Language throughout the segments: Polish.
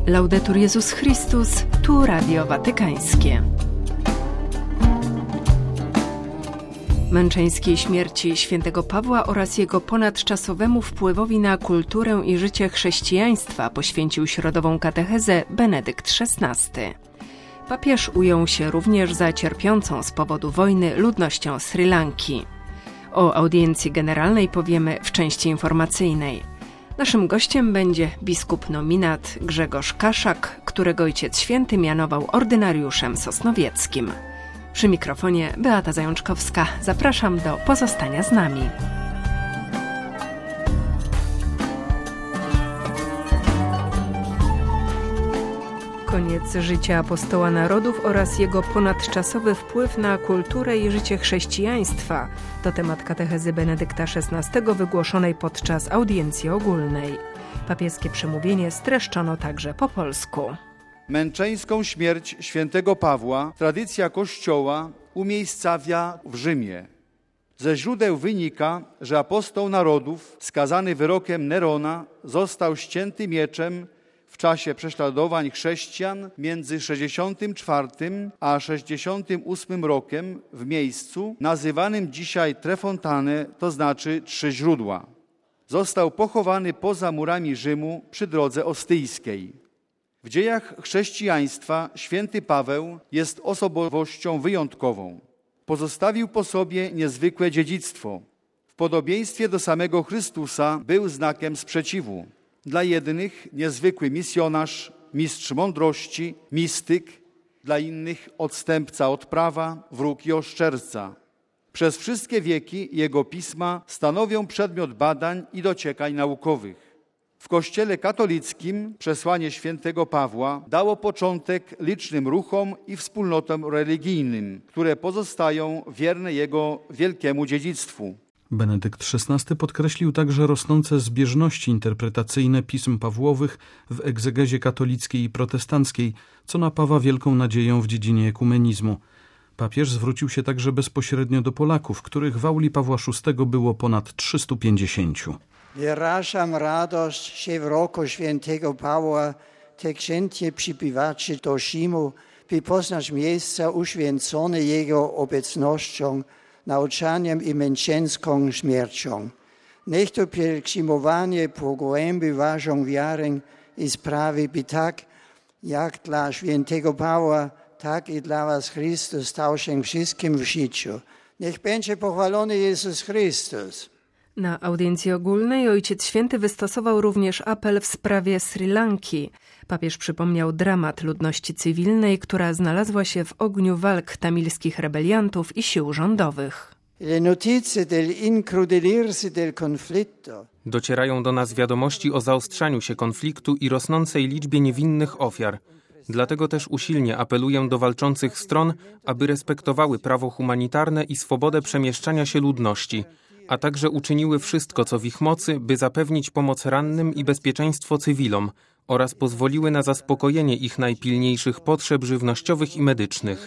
Laudetur Jezus Chrystus, tu Radio Watykańskie. Męczeńskiej śmierci świętego Pawła oraz jego ponadczasowemu wpływowi na kulturę i życie chrześcijaństwa poświęcił środową katechezę Benedykt XVI. Papież ujął się również za cierpiącą z powodu wojny ludnością Sri Lanki. O audiencji generalnej powiemy w części informacyjnej. Naszym gościem będzie biskup nominat Grzegorz Kaszak, którego Ojciec Święty mianował ordynariuszem sosnowieckim. Przy mikrofonie Beata Zajączkowska. Zapraszam do pozostania z nami. Koniec życia apostoła narodów oraz jego ponadczasowy wpływ na kulturę i życie chrześcijaństwa to temat katechezy Benedykta XVI wygłoszonej podczas audiencji ogólnej. Papieskie przemówienie streszczono także po polsku. Męczeńską śmierć świętego Pawła tradycja Kościoła umiejscawia w Rzymie. Ze źródeł wynika, że apostoł narodów, skazany wyrokiem Nerona, został ścięty mieczem w czasie prześladowań chrześcijan między 64 a 68 rokiem w miejscu nazywanym dzisiaj Trefontane, to znaczy Trzy Źródła. Został pochowany poza murami Rzymu przy drodze ostyjskiej. W dziejach chrześcijaństwa święty Paweł jest osobowością wyjątkową. Pozostawił po sobie niezwykłe dziedzictwo. W podobieństwie do samego Chrystusa był znakiem sprzeciwu. Dla jednych niezwykły misjonarz, mistrz mądrości, mistyk, dla innych odstępca od prawa, wróg i oszczerca. Przez wszystkie wieki jego pisma stanowią przedmiot badań i dociekań naukowych. W Kościele katolickim przesłanie świętego Pawła dało początek licznym ruchom i wspólnotom religijnym, które pozostają wierne jego wielkiemu dziedzictwu. Benedykt XVI podkreślił także rosnące zbieżności interpretacyjne pism Pawłowych w egzegezie katolickiej i protestanckiej, co napawa wielką nadzieją w dziedzinie ekumenizmu. Papież zwrócił się także bezpośrednio do Polaków, których w auli Pawła VI było ponad 350. Wyrażam radość, że w roku świętego Pawła tak chętnie przybywacie do Rzymu, by poznać miejsca uświęcone jego obecnością, nauczaniem i męczeńską śmiercią. Niech to pielgrzymowanie pogłębi waszą wiarę i sprawi, by tak jak dla świętego Pawła, tak i dla was Chrystus stał się wszystkim w życiu. Niech będzie pochwalony Jezus Chrystus. Na audiencji ogólnej Ojciec Święty wystosował również apel w sprawie Sri Lanki. Papież przypomniał dramat ludności cywilnej, która znalazła się w ogniu walk tamilskich rebeliantów i sił rządowych. Docierają do nas wiadomości o zaostrzaniu się konfliktu i rosnącej liczbie niewinnych ofiar. Dlatego też usilnie apeluję do walczących stron, aby respektowały prawo humanitarne i swobodę przemieszczania się ludności, a także uczyniły wszystko, co w ich mocy, by zapewnić pomoc rannym i bezpieczeństwo cywilom oraz pozwoliły na zaspokojenie ich najpilniejszych potrzeb żywnościowych i medycznych.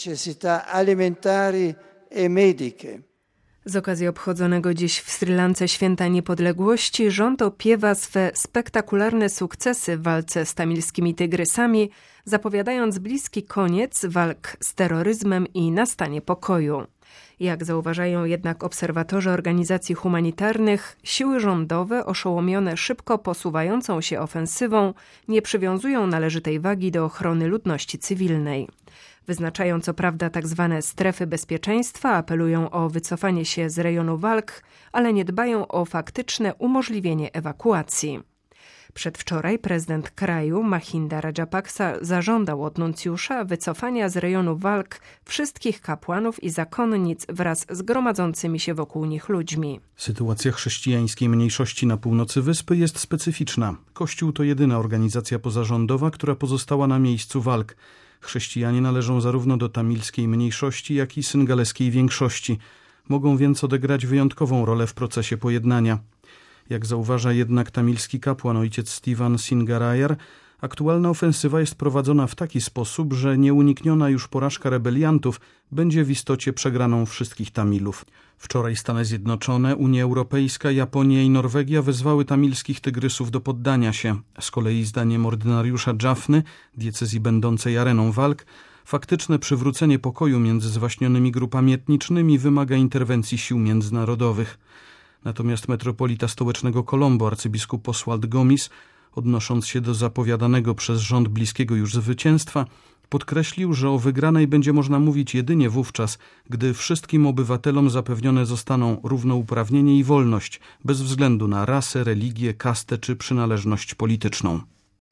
Z okazji obchodzonego dziś w Sri Lance Święta Niepodległości rząd opiewa swe spektakularne sukcesy w walce z tamilskimi tygrysami, zapowiadając bliski koniec walk z terroryzmem i nastanie pokoju. Jak zauważają jednak obserwatorzy organizacji humanitarnych, siły rządowe oszołomione szybko posuwającą się ofensywą nie przywiązują należytej wagi do ochrony ludności cywilnej. Wyznaczają co prawda tzw. strefy bezpieczeństwa, apelują o wycofanie się z rejonu walk, ale nie dbają o faktyczne umożliwienie ewakuacji. Przedwczoraj prezydent kraju Mahinda Rajapaksa zażądał od nuncjusza wycofania z rejonu walk wszystkich kapłanów i zakonnic wraz z gromadzącymi się wokół nich ludźmi. Sytuacja chrześcijańskiej mniejszości na północy wyspy jest specyficzna. Kościół to jedyna organizacja pozarządowa, która pozostała na miejscu walk. Chrześcijanie należą zarówno do tamilskiej mniejszości, jak i syngaleskiej większości. Mogą więc odegrać wyjątkową rolę w procesie pojednania. Jak zauważa jednak tamilski kapłan ojciec Stephen Singarayar, Aktualna ofensywa jest prowadzona w taki sposób, że nieunikniona już porażka rebeliantów będzie w istocie przegraną wszystkich Tamilów. Wczoraj Stany Zjednoczone, Unia Europejska, Japonia i Norwegia wezwały tamilskich tygrysów do poddania się. Z kolei zdaniem ordynariusza Jaffny, diecezji będącej areną walk, faktyczne przywrócenie pokoju między zwaśnionymi grupami etnicznymi wymaga interwencji sił międzynarodowych. Natomiast metropolita stołecznego Colombo, arcybiskup Oswald Gomis, odnosząc się do zapowiadanego przez rząd bliskiego już zwycięstwa, podkreślił, że o wygranej będzie można mówić jedynie wówczas, gdy wszystkim obywatelom zapewnione zostaną równouprawnienie i wolność, bez względu na rasę, religię, kastę czy przynależność polityczną.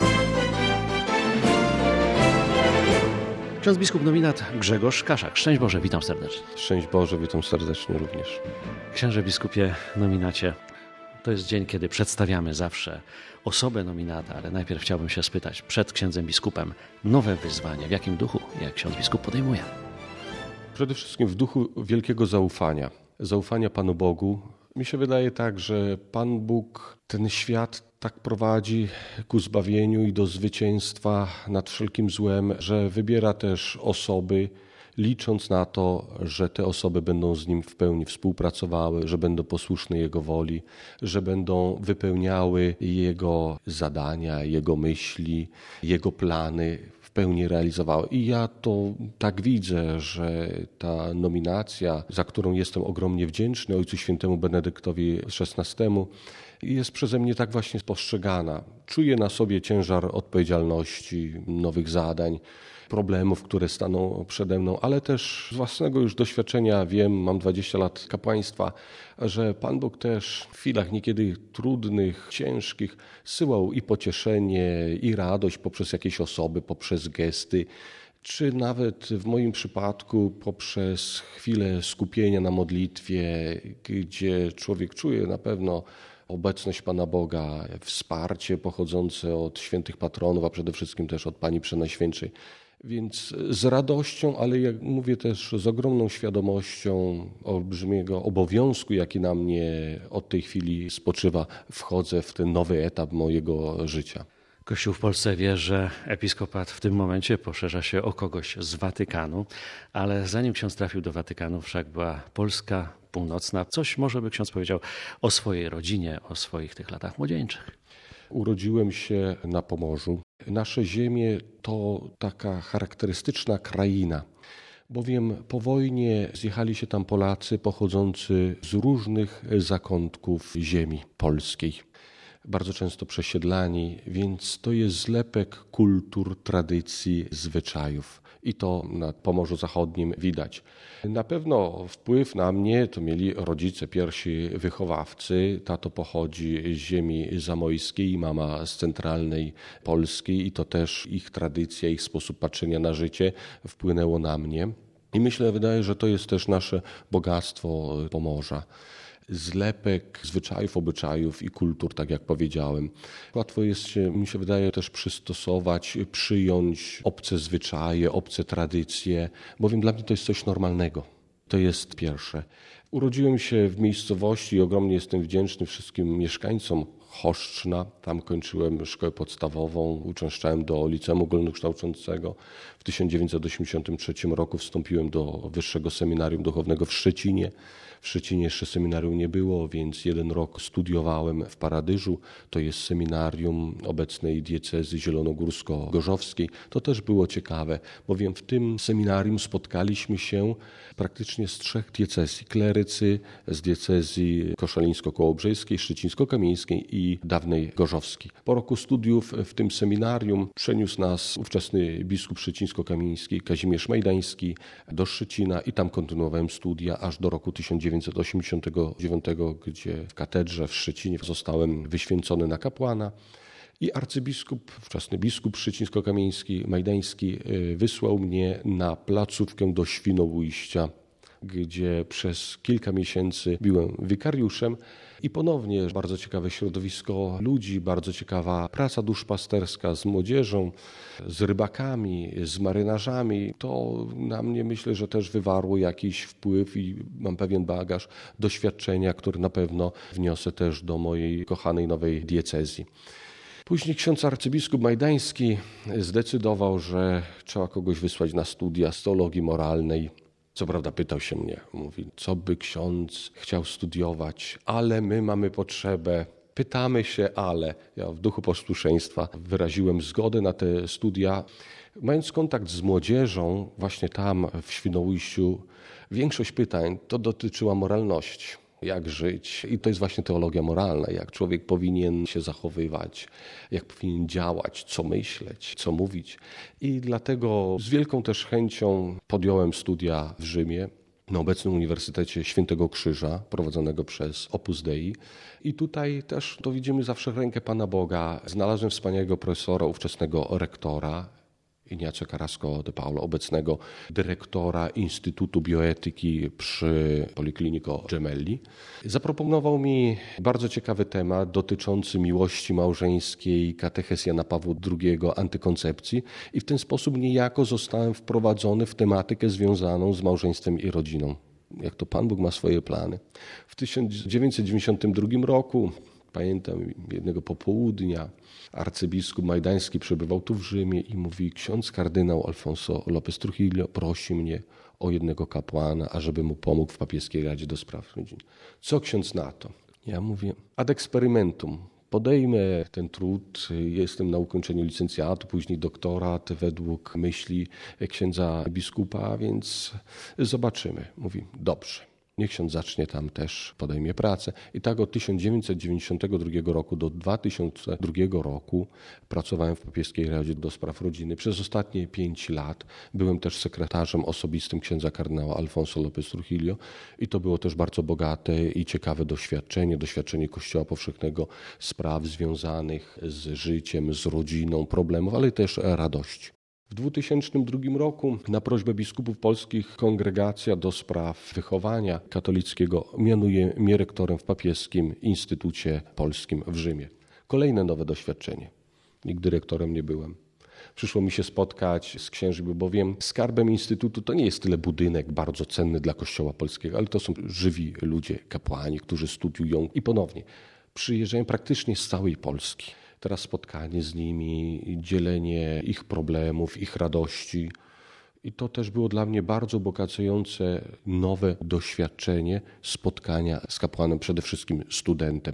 Ksiądz biskup nominat Grzegorz Kaszak. Szczęść Boże, witam serdecznie. Szczęść Boże, witam serdecznie również. Księże biskupie nominacie, to jest dzień, kiedy przedstawiamy zawsze osobę nominata, ale najpierw chciałbym się spytać przed księdzem biskupem nowe wyzwanie. W jakim duchu, jak ksiądz biskup podejmuje? Przede wszystkim w duchu wielkiego zaufania. Zaufania Panu Bogu. Mi się wydaje tak, że Pan Bóg ten świat tak prowadzi ku zbawieniu i do zwycięstwa nad wszelkim złem, że wybiera też osoby, licząc na to, że te osoby będą z Nim w pełni współpracowały, że będą posłuszne Jego woli, że będą wypełniały Jego zadania, Jego myśli, Jego plany, w pełni realizowały. I ja to tak widzę, że ta nominacja, za którą jestem ogromnie wdzięczny Ojcu Świętemu Benedyktowi XVI, jest przeze mnie tak właśnie postrzegana. Czuję na sobie ciężar odpowiedzialności, nowych zadań, problemów, które staną przede mną, ale też z własnego już doświadczenia wiem, mam 20 lat kapłaństwa, że Pan Bóg też w chwilach niekiedy trudnych, ciężkich zsyłał i pocieszenie, i radość poprzez jakieś osoby, poprzez gesty, czy nawet w moim przypadku poprzez chwilę skupienia na modlitwie, gdzie człowiek czuje na pewno obecność Pana Boga, wsparcie pochodzące od świętych patronów, a przede wszystkim też od Pani Przenajświętszej. Więc z radością, ale jak mówię też z ogromną świadomością olbrzymiego obowiązku, jaki na mnie od tej chwili spoczywa, wchodzę w ten nowy etap mojego życia. Kościół w Polsce wie, że episkopat w tym momencie poszerza się o kogoś z Watykanu, ale zanim ksiądz trafił do Watykanu, wszak była Polska północna. Coś może by ksiądz powiedział o swojej rodzinie, o swoich tych latach młodzieńczych. Urodziłem się na Pomorzu. Nasze ziemie to taka charakterystyczna kraina, bowiem po wojnie zjechali się tam Polacy pochodzący z różnych zakątków ziemi polskiej. Bardzo często przesiedlani, więc to jest zlepek kultur, tradycji, zwyczajów. I to na Pomorzu Zachodnim widać. Na pewno wpływ na mnie to mieli rodzice, pierwsi wychowawcy. Tato pochodzi z ziemi zamojskiej, mama z centralnej Polski i to też ich tradycja, ich sposób patrzenia na życie wpłynęło na mnie. I myślę, wydaje, że to jest też nasze bogactwo Pomorza. Zlepek zwyczajów, obyczajów i kultur, tak jak powiedziałem. Łatwo jest się, mi się wydaje, też przystosować, przyjąć obce zwyczaje, obce tradycje, bowiem dla mnie to jest coś normalnego. To jest pierwsze. Urodziłem się w miejscowości i ogromnie jestem wdzięczny wszystkim mieszkańcom Choszczna. Tam kończyłem szkołę podstawową, uczęszczałem do liceum ogólnokształcącego. W 1983 roku wstąpiłem do Wyższego Seminarium Duchownego w Szczecinie. W Szczecinie jeszcze seminarium nie było, więc 1 rok studiowałem w Paradyżu. To jest seminarium obecnej diecezji zielonogórsko-gorzowskiej. To też było ciekawe, bowiem w tym seminarium spotkaliśmy się praktycznie z 3 diecezji. Klerycy z diecezji koszalińsko-kołobrzejskiej, szczecińsko-kamieńskiej i dawnej gorzowskiej. Po roku studiów w tym seminarium przeniósł nas ówczesny biskup szczecińsko-kamieński Kazimierz Majdański do Szczecina i tam kontynuowałem studia aż do roku 1989, gdzie w katedrze w Szczecinie zostałem wyświęcony na kapłana i arcybiskup, wczesny biskup szczecińsko-kamieński, majdański wysłał mnie na placówkę do Świnoujścia, gdzie przez kilka miesięcy byłem wikariuszem i ponownie bardzo ciekawe środowisko ludzi, bardzo ciekawa praca duszpasterska z młodzieżą, z rybakami, z marynarzami. To na mnie myślę, że też wywarło jakiś wpływ i mam pewien bagaż doświadczenia, który na pewno wniosę też do mojej kochanej nowej diecezji. Później ksiądz arcybiskup Majdański zdecydował, że trzeba kogoś wysłać na studia z teologii moralnej. Co prawda pytał się mnie, mówi, co by ksiądz chciał studiować, ale my mamy potrzebę. Pytamy się, ale ja w duchu posłuszeństwa wyraziłem zgodę na te studia. Mając kontakt z młodzieżą, właśnie tam w Świnoujściu, większość pytań to dotyczyła moralności. Jak żyć? I to jest właśnie teologia moralna, jak człowiek powinien się zachowywać, jak powinien działać, co myśleć, co mówić. I dlatego z wielką też chęcią podjąłem studia w Rzymie, na obecnym Uniwersytecie Świętego Krzyża, prowadzonego przez Opus Dei. I tutaj też to widzimy zawsze rękę Pana Boga. Znalazłem wspaniałego profesora, ówczesnego rektora, Ignacio Carrasco de Paula, obecnego dyrektora Instytutu Bioetyki przy Policlinico Gemelli. Zaproponował mi bardzo ciekawy temat dotyczący miłości małżeńskiej, kateches Jana Pawła II, antykoncepcji i w ten sposób niejako zostałem wprowadzony w tematykę związaną z małżeństwem i rodziną. Jak to Pan Bóg ma swoje plany. W 1992 roku, pamiętam jednego popołudnia, arcybiskup Majdański przebywał tu w Rzymie i mówi, ksiądz kardynał Alfonso López Trujillo prosi mnie o jednego kapłana, ażeby mu pomógł w papieskiej Radzie do Spraw Rodziny. Co ksiądz na to? Ja mówię, ad experimentum. Podejmę ten trud, jestem na ukończeniu licencjatu, później doktorat według myśli księdza biskupa, więc zobaczymy. Mówi, dobrze. Niech ksiądz zacznie tam też, podejmie pracę. I tak od 1992 roku do 2002 roku pracowałem w Papieskiej Radzie do Spraw Rodziny. Przez ostatnie 5 lat byłem też sekretarzem osobistym księdza kardynała Alfonso López Trujillo i to było też bardzo bogate i ciekawe doświadczenie Kościoła Powszechnego, spraw związanych z życiem, z rodziną, problemów, ale też radości. W 2002 roku na prośbę biskupów polskich Kongregacja do Spraw Wychowania Katolickiego mianuje mnie rektorem w Papieskim Instytucie Polskim w Rzymie. Kolejne nowe doświadczenie. Nigdy rektorem nie byłem. Przyszło mi się spotkać z księżmi, bowiem skarbem Instytutu to nie jest tyle budynek bardzo cenny dla Kościoła Polskiego, ale to są żywi ludzie, kapłani, którzy studiują i ponownie przyjeżdżają praktycznie z całej Polski. Teraz spotkanie z nimi, dzielenie ich problemów, ich radości. I to też było dla mnie bardzo bogacujące nowe doświadczenie spotkania z kapłanem, przede wszystkim studentem.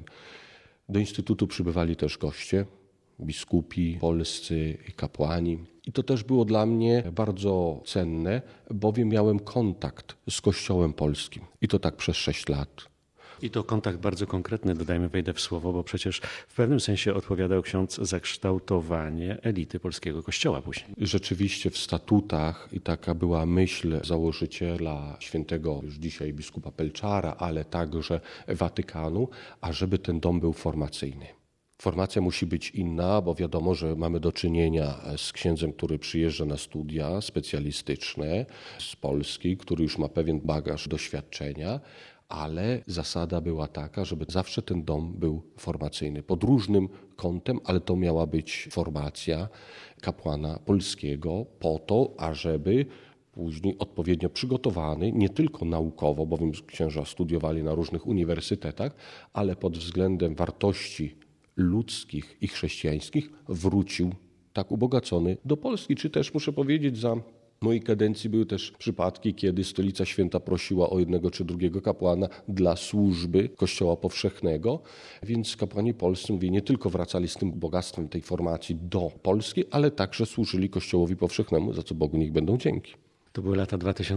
Do Instytutu przybywali też goście, biskupi polscy, kapłani. I to też było dla mnie bardzo cenne, bowiem miałem kontakt z Kościołem polskim. I to tak przez 6 lat. I to kontakt bardzo konkretny, dodajmy, wejdę w słowo, bo przecież w pewnym sensie odpowiadał ksiądz za kształtowanie elity polskiego kościoła później. Rzeczywiście w statutach i taka była myśl założyciela świętego już dzisiaj biskupa Pelczara, ale także Watykanu, ażeby ten dom był formacyjny. Formacja musi być inna, bo wiadomo, że mamy do czynienia z księdzem, który przyjeżdża na studia specjalistyczne z Polski, który już ma pewien bagaż doświadczenia, ale zasada była taka, żeby zawsze ten dom był formacyjny. Pod różnym kątem, ale to miała być formacja kapłana polskiego po to, ażeby później odpowiednio przygotowany, nie tylko naukowo, bowiem księża studiowali na różnych uniwersytetach, ale pod względem wartości ludzkich i chrześcijańskich wrócił tak ubogacony do Polski. Czy też muszę powiedzieć, za mojej kadencji były też przypadki, kiedy Stolica Święta prosiła o jednego czy drugiego kapłana dla służby Kościoła Powszechnego, więc kapłani polscy, mówię, nie tylko wracali z tym bogactwem tej formacji do Polski, ale także służyli Kościołowi Powszechnemu, za co Bogu niech będą dzięki. To były lata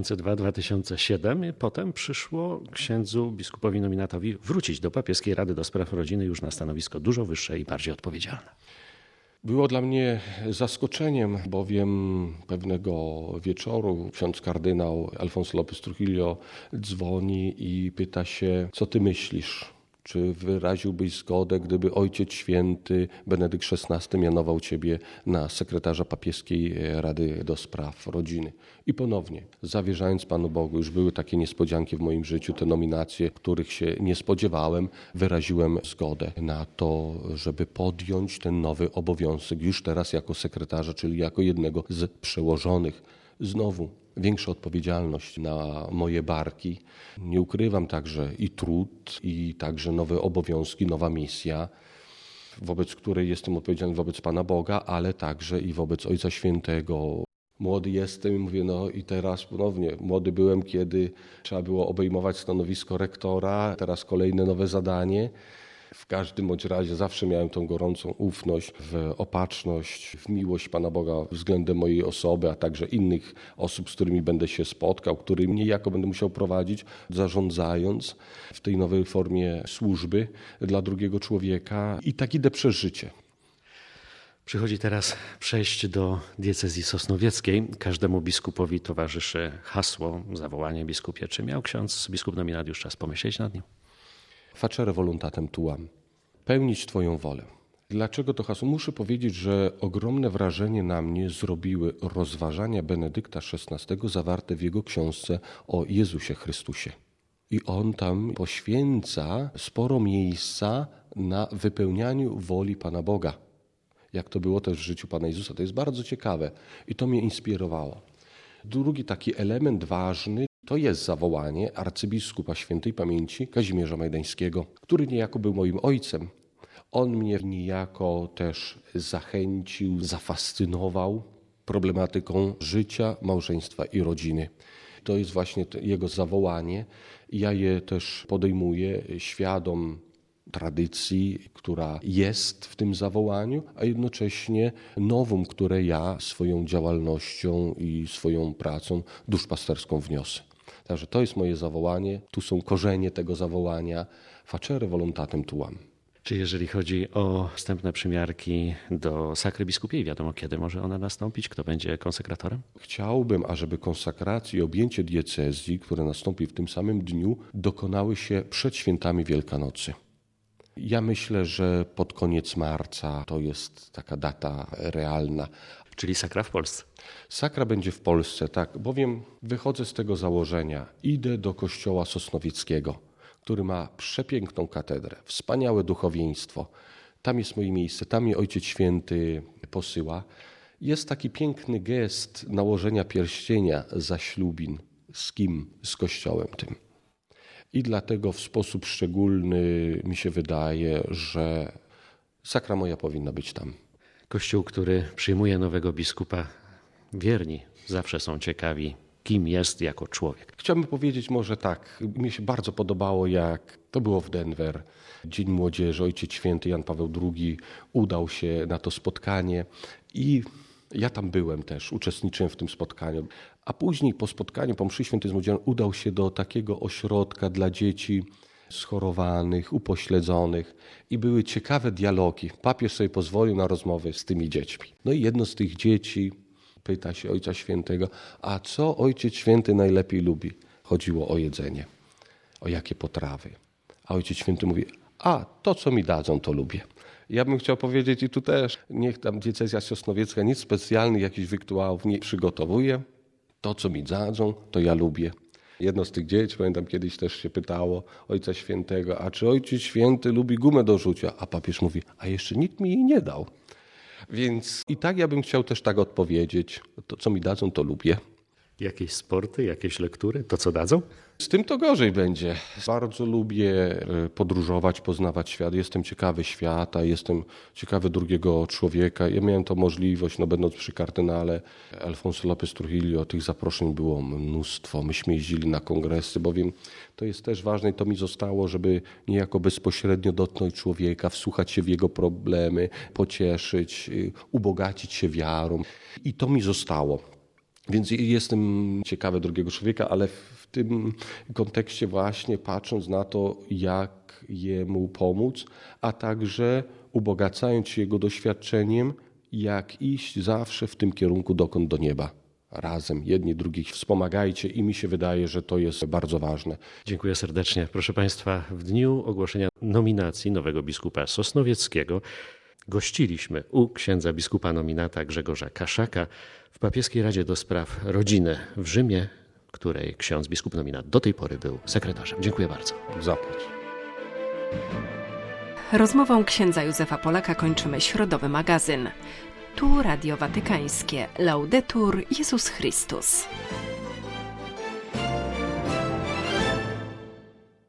2002-2007. Potem przyszło księdzu biskupowi nominatowi wrócić do Papieskiej Rady do Spraw Rodziny już na stanowisko dużo wyższe i bardziej odpowiedzialne. Było dla mnie zaskoczeniem, bowiem pewnego wieczoru ksiądz kardynał Alfonso López Trujillo dzwoni i pyta się, co ty myślisz? Czy wyraziłbyś zgodę, gdyby Ojciec Święty Benedykt XVI mianował ciebie na sekretarza Papieskiej Rady do Spraw Rodziny? I ponownie, zawierzając Panu Bogu, już były takie niespodzianki w moim życiu, te nominacje, których się nie spodziewałem, wyraziłem zgodę na to, żeby podjąć ten nowy obowiązek już teraz jako sekretarza, czyli jako jednego z przełożonych. Znowu większa odpowiedzialność na moje barki. Nie ukrywam także i trud, i także nowe obowiązki, nowa misja. wobec której jestem odpowiedzialny wobec Pana Boga, ale także i wobec Ojca Świętego. Młody jestem i mówię, no i teraz ponownie, młody byłem, kiedy trzeba było obejmować stanowisko rektora, teraz kolejne nowe zadanie. W każdym bądź razie zawsze miałem tą gorącą ufność w opatrzność, w miłość Pana Boga względem mojej osoby, a także innych osób, z którymi będę się spotkał, którymi niejako będę musiał prowadzić, zarządzając w tej nowej formie służby dla drugiego człowieka i tak idę przez życie. Przychodzi teraz przejść do diecezji sosnowieckiej. Każdemu biskupowi towarzyszy hasło, zawołanie biskupie. Czy miał ksiądz biskup nominat już czas pomyśleć nad nim? Facere voluntatem tuam. Pełnić Twoją wolę. Dlaczego to hasło? Muszę powiedzieć, że ogromne wrażenie na mnie zrobiły rozważania Benedykta XVI zawarte w jego książce o Jezusie Chrystusie. I on tam poświęca sporo miejsca na wypełnianiu woli Pana Boga. Jak to było też w życiu Pana Jezusa. To jest bardzo ciekawe i to mnie inspirowało. Drugi taki element ważny to jest zawołanie arcybiskupa świętej pamięci Kazimierza Majdańskiego, który niejako był moim ojcem. On mnie niejako też zachęcił, zafascynował problematyką życia, małżeństwa i rodziny. To jest właśnie jego zawołanie. Ja je też podejmuję świadom tradycji, która jest w tym zawołaniu, a jednocześnie nowum, które ja swoją działalnością i swoją pracą duszpasterską wniosę. Także to jest moje zawołanie, tu są korzenie tego zawołania, facere voluntatem tuam. Czy jeżeli chodzi o wstępne przymiarki do sakry biskupiej, wiadomo kiedy może ona nastąpić, kto będzie konsekratorem? Chciałbym, ażeby konsekracja i objęcie diecezji, które nastąpi w tym samym dniu, dokonały się przed świętami Wielkanocy. Ja myślę, że pod koniec marca to jest taka data realna. Czyli sakra w Polsce? Sakra będzie w Polsce, tak, bowiem wychodzę z tego założenia. Idę do kościoła sosnowieckiego, który ma przepiękną katedrę, wspaniałe duchowieństwo. Tam jest moje miejsce, tam mnie Ojciec Święty posyła. Jest taki piękny gest nałożenia pierścienia zaślubin. Z kim? Z kościołem tym. I dlatego w sposób szczególny mi się wydaje, że sakra moja powinna być tam. Kościół, który przyjmuje nowego biskupa, wierni zawsze są ciekawi, kim jest jako człowiek. Chciałbym powiedzieć może tak, mnie się bardzo podobało, jak to było w Denver, Dzień Młodzieży, Ojciec Święty Jan Paweł II udał się na to spotkanie i ja tam byłem też, uczestniczyłem w tym spotkaniu. A później po spotkaniu, po mszy świętej z młodzieżą udał się do takiego ośrodka dla dzieci schorowanych, upośledzonych i były ciekawe dialogi. Papież sobie pozwolił na rozmowę z tymi dziećmi. No i jedno z tych dzieci pyta się Ojca Świętego, a co Ojciec Święty najlepiej lubi? Chodziło o jedzenie, o jakie potrawy. A Ojciec Święty mówi, a to co mi dadzą, to lubię. Ja bym chciał powiedzieć i tu też, niech tam diecezja sosnowiecka nic specjalnych jakichś rytuałów nie przygotowuje. To co mi dadzą, to ja lubię. Jedno z tych dzieci, pamiętam kiedyś też się pytało Ojca Świętego, a czy Ojciec Święty lubi gumę do rzucia? A papież mówi, a jeszcze nikt mi jej nie dał. Więc i tak ja bym chciał też tak odpowiedzieć, to co mi dadzą, to lubię. Jakieś sporty, jakieś lektury, to co dadzą? Z tym to gorzej będzie. Bardzo lubię podróżować, poznawać świat. Jestem ciekawy świata, jestem ciekawy drugiego człowieka. Ja miałem to możliwość, będąc przy kardynale Alfonso López Trujillo, tych zaproszeń było mnóstwo. Myśmy jeździli na kongresy, bowiem to jest też ważne i to mi zostało, żeby niejako bezpośrednio dotknąć człowieka, wsłuchać się w jego problemy, pocieszyć, ubogacić się wiarą. I to mi zostało. Więc jestem ciekawy drugiego człowieka, ale w tym kontekście właśnie patrząc na to, jak jemu pomóc, a także ubogacając się jego doświadczeniem, jak iść zawsze w tym kierunku dokąd do nieba. Razem, jedni drugich wspomagajcie i mi się wydaje, że to jest bardzo ważne. Dziękuję serdecznie. Proszę Państwa, w dniu ogłoszenia nominacji nowego biskupa sosnowieckiego gościliśmy u księdza biskupa nominata Grzegorza Kaszaka w Papieskiej Radzie do Spraw Rodziny w Rzymie, której ksiądz biskup nominat do tej pory był sekretarzem. Dziękuję bardzo. Zapłać. Rozmową księdza Józefa Polaka kończymy środowy magazyn. Tu Radio Watykańskie. Laudetur Jezus Chrystus.